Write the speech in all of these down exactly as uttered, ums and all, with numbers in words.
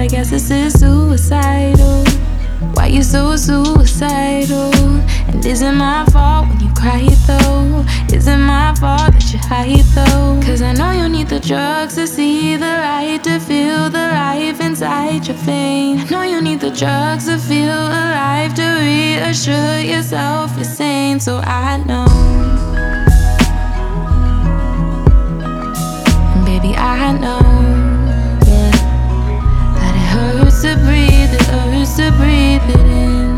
I guess this is suicidal. Why you so suicidal? And is it my fault when you cry though? Is it my fault that you hide though? Cause I know you need the drugs to see the light, to feel the life inside your veins. I know you need the drugs to feel alive, to reassure yourself you're sane. So I know, and baby I know, yeah, that it hurts to breathe, it hurts to breathe it in.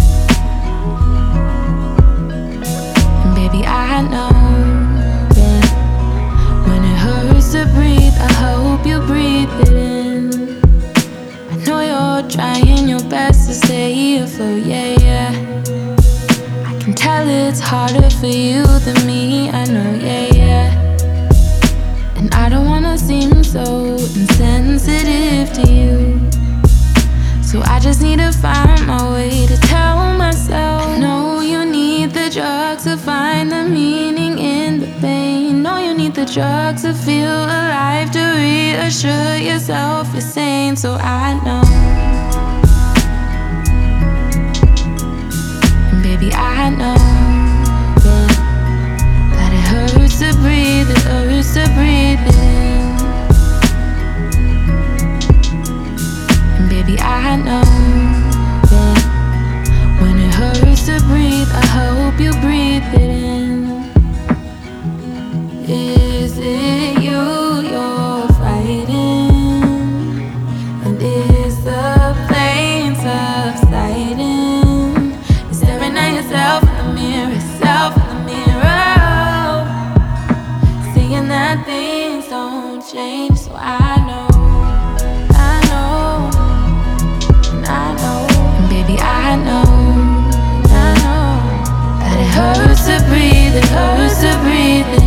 And baby I know, yeah, when it hurts to breathe, I hope you breathe it in. I know you're trying your best to stay afloat, yeah, yeah. I can tell it's harder for you than me, I know, yeah, yeah. And I don't wanna seem so insensitive to you, so I just need to find my way to tell myself, I know you need the drugs to find the meaning in the pain. Know you need the drugs to feel alive, to reassure yourself you're sane. So I know, and baby I know, yeah, that it hurts to breathe, it hurts to breathe it in. And baby I know, yeah, when it hurts to breathe, I hope you breathe it in. Is it you you're fighting? And is the pain subsiding? You're staring at yourself in the mirror, yourself in the mirror, seeing that things don't change. So I know, I know, and I know, and baby I know, I know that it hurts to breathe, it hurts to breathe.